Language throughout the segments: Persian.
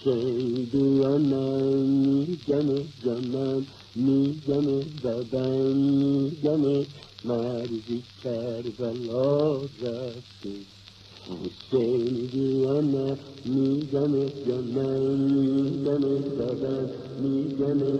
شیدیانم میگم جانم میگم بدن میگم مرزی کربلا رفته شیدیانم میگم جانم میگم بدن میگم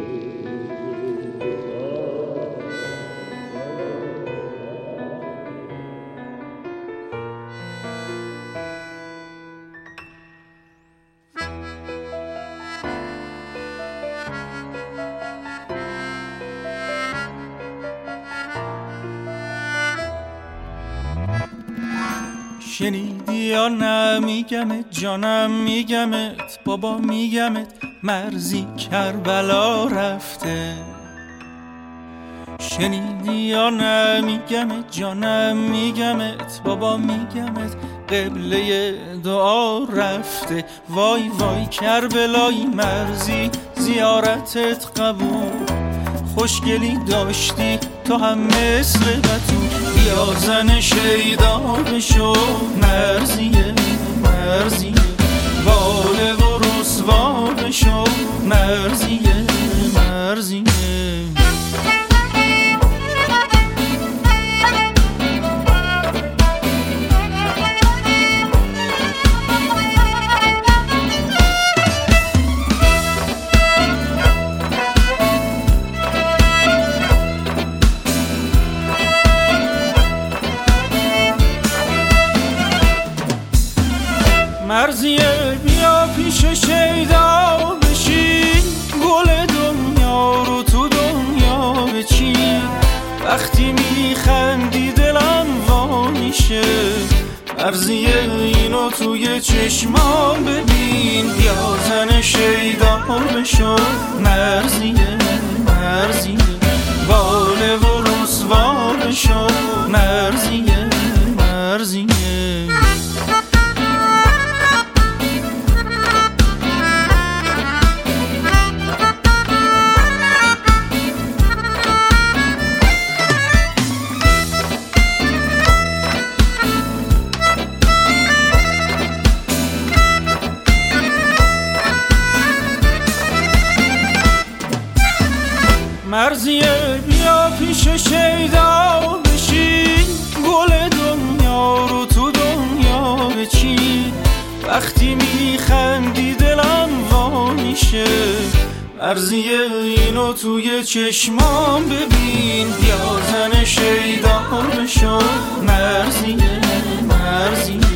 شنیدی یا نه میگمت جانم میگمت بابا میگمت مرزی کربلا رفته شنیدی یا نه میگمت جانم میگمت بابا میگمت قبله دعا رفته وای وای کربلای مرزی زیارتت قبول خوشگلی داشتی تو هم مثل بتون بیا زن شیدا بشو مرزیه مرزیه واله و رسوا بشو مرزیه مرزیه مرزیه بیا پیش شیدا بشین گل دنیا رو تو دنیا بچین وقتی میخندی دلم وا میشه مرزیه اینو توی چشمام ببین بیا زن شیدا بشو مرزیه مرزیه واله و رسوا بشو مرزیه مرزیه مرزیه بیا پیش شیدا بشین گل دنیا رو تو دنیا بچین وقتی میخندی دلم وا میشه مرزیه اینو توی چشمام ببین بیا زن شیدا بشو مرزیه مرزیه